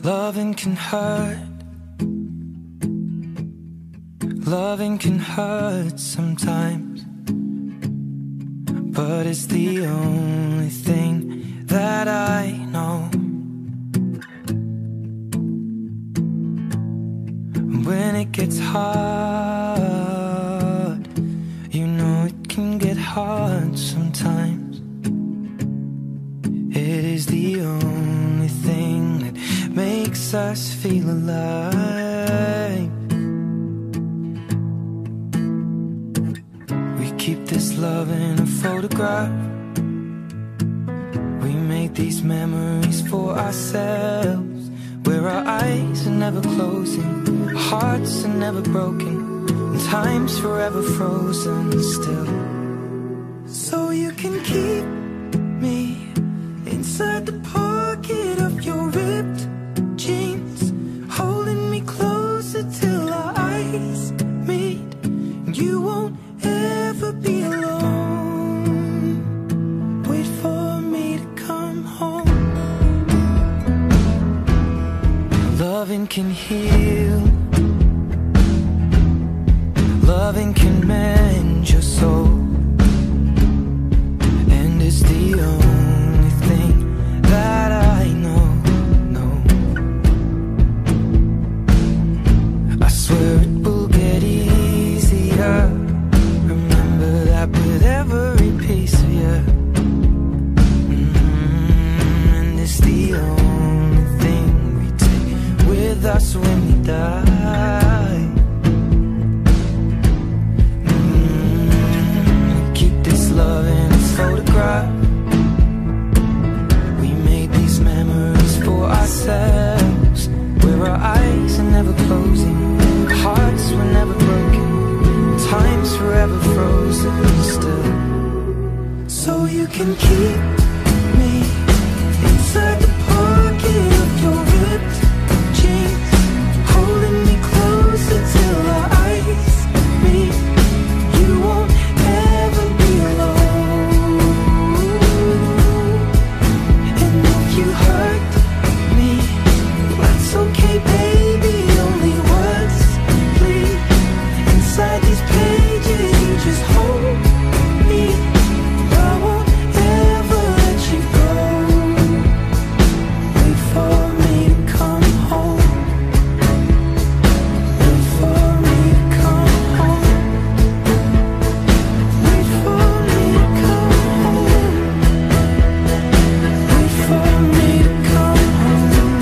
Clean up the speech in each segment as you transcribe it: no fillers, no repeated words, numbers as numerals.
Loving can hurt. Loving can hurt sometimes, but it's the only thing that I know. When it gets hard, you know it can get hard sometimes. It is the only thing that makes us feel alive. We keep this love in a photograph. We make these memories for ourselves, where our eyes are never closing, our hearts are never broken, and time's forever frozen still. So you can keep me inside the pocket of your ripped jeans, holding me closer till our eyes meet. You won't ever be alone. Wait for me to come home. Loving can heal. Loving can mend your soul, and it's the only thing that I know. I swear it will get easier. Remember that with every piece of you. And it's the only thing we take with us when we die. Keep this love in its photograph. We made these memories for ourselves, where our eyes are never closing, our hearts were never broken, time's forever frozen still. So you can keep me inside the pocket of your ripped jeans, holding me closer till our eyes meet. You won't ever be alone. And if you hurt me, that's okay, baby. Only words bleed inside these pages. You just hold me. I won't ever let you go. Wait for me to come home. Wait for me to come home. Wait for me to come home. Wait for me to come home.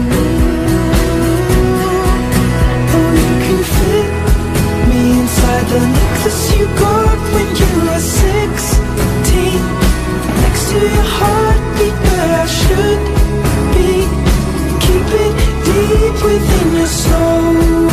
Oh, you can fit me inside the necklace you got when you were 16, next to your heartbeat where I should be. Keep it deep within your soul.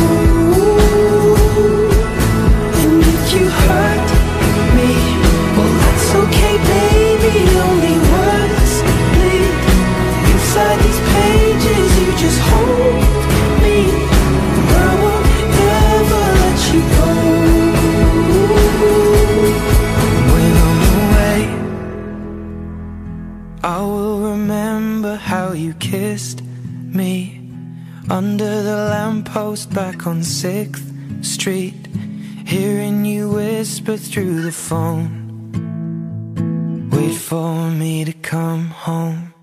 And if you hurt me, well, that's okay, baby. Only words bleed inside these pages. You just hold me. I won't ever let you go. When I'm away, I will remember how you kissed me under the lamppost back on 6th Street, hearing you whisper through the phone. Wait for me to come home.